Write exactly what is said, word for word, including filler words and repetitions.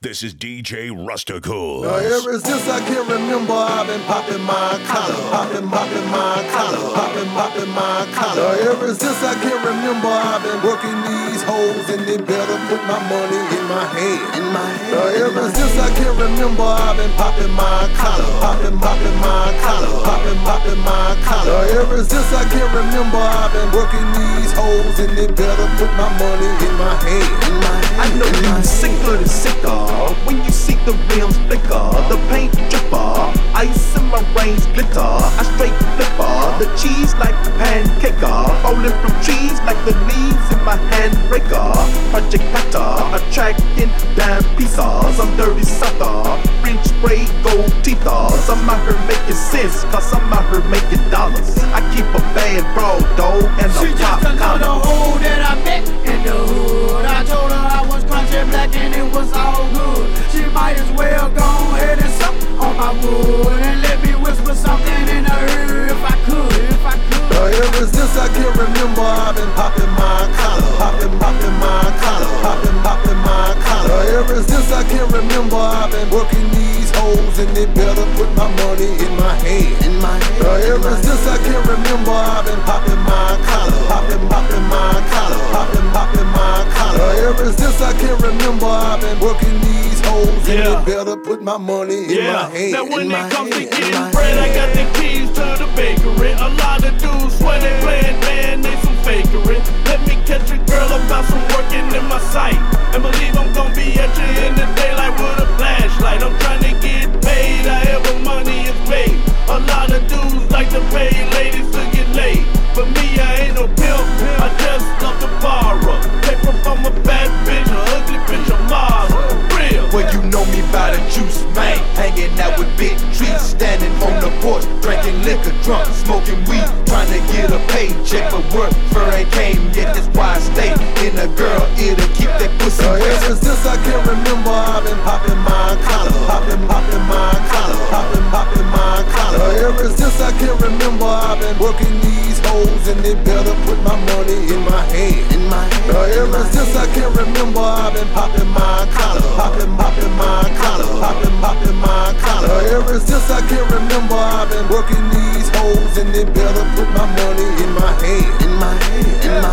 This is D J Rusticool. Uh, ever since I can remember, I've been popping my collar, popping, popping my collar, popping, popping my collar. Uh, ever since I can remember, I've been working these hoes, and they better put my money in my hand. In my hand. Uh, ever since I can remember, I've been popping my collar, popping, popping my collar, popping, popping my collar. Uh, ever since I can remember, I've been working these hoes, and they better put my money in my hand. In my hand. I know you sicker than sicker when you see the rims flicker, the paint dripper, ice in my reins glitter. I straight flipper, the cheese like a pancaker, falling from trees like the leaves in my handbreaker. Project Patter, attracting dime pieces. I'm dirty sucker, French spray gold teethers. I'm out here making sense, cause I'm out here making dollars. I keep a bad broad dough and a she pop just another hoe that I met in the hood. I told her I was country black and it was all good. She might as well go ahead and suck on my wood and let me whisper something in her ear if I could, if I could. Uh, ever since I can remember, I've been popping my collar, popping, popping my collar, popping, popping my collar. Uh, ever since I can remember, I've been working these hoes, and they better put my money in my hand. In my hand. Uh, ever since I can remember, I've been popping my collar, popping, popping my collar, popping, popping my collar. Uh, ever since I can remember, I've been working these hoes, and Yeah. they better put my money in Yeah. my hand. Now when in it my comes hand, to in getting my bread, I hand. got the keys to the bakery. A lot of dudes swear they playing, man, they some fakery. Let me catch a girl about some working in my sight, and believe I'm gonna be at you in the daylight with a flashlight. I'm trying to get paid, however money is made. A lot of dudes like to pay ladies to get laid. For me, I ain't no pimp, I just love to borrow. Paper from a bad bitch, a ugly bitch, a model. Real. Well, you know me by the juice, man. Hanging out with big trees, standing on the porch, drinking liquor, drunk, smoking weed, trying to get a paycheck, but work for ain't came yet. That's why I stay in a girl ear to keep that pussy Uh, wet. ever since I can remember, I've been popping my collar, popping, popping my collar, popping, popping my collar. Uh, ever since I can remember, I've been working these hoes, and they better put my money in my hand. In my hand. Uh, ever since I can remember, I've been popping my collar, popping, popping my collar, popping, popping my collar. Uh, ever since I can remember, I've been working these hoes, and they better put my money in my hand. In my hand. In my